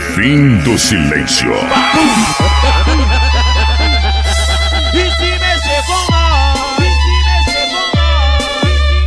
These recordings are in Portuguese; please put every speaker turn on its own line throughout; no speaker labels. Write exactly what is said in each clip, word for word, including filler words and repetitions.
O fim do silêncio.
E se mexer com nós, e se mexer com nós,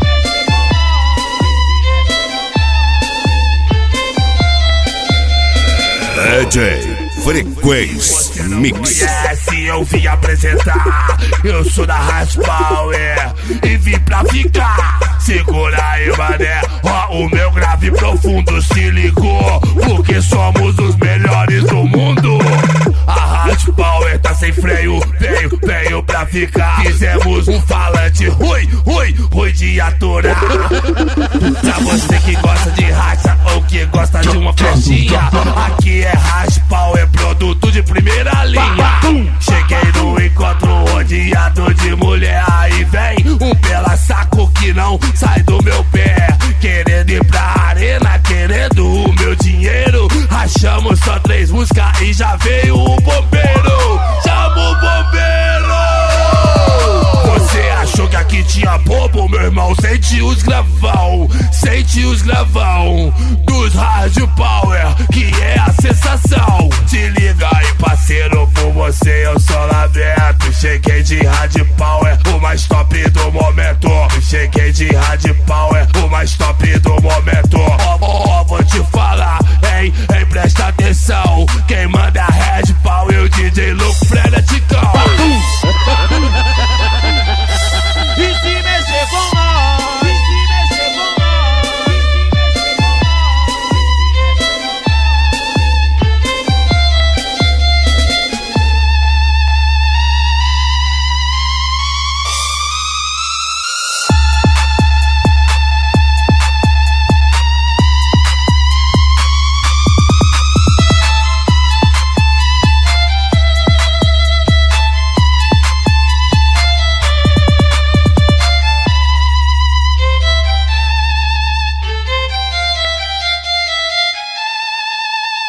D J Frequência Mix.
Se eu vim apresentar, eu sou da Hard Power e vim pra ficar. Segura aí, mané, ó, o meu grave profundo se ligou, porque somos os melhores do mundo. A Hard Power tá sem freio, veio, veio pra ficar. Fizemos um falante, rui, rui, rui de aturar. Pra você que gosta de racha ou que gosta de uma festinha, aqui é Hard Power, produto de primeira linha. Cheguei no encontro rodeado de mulher, aí vem um pela saco que não sai do meu pé, querendo ir pra arena, querendo o meu dinheiro. Rachamos só três músicas e já veio o bombeiro. Chama o bombeiro! Você achou que aqui tinha bobo, meu irmão? Sente os gravão, sente os gravão dos Hard Power, que é a sensação. Se liga aí, parceiro, por você eu sou Laberto. Cheguei de Hard Power, o mais top do momento. Cheguei de Hard Power.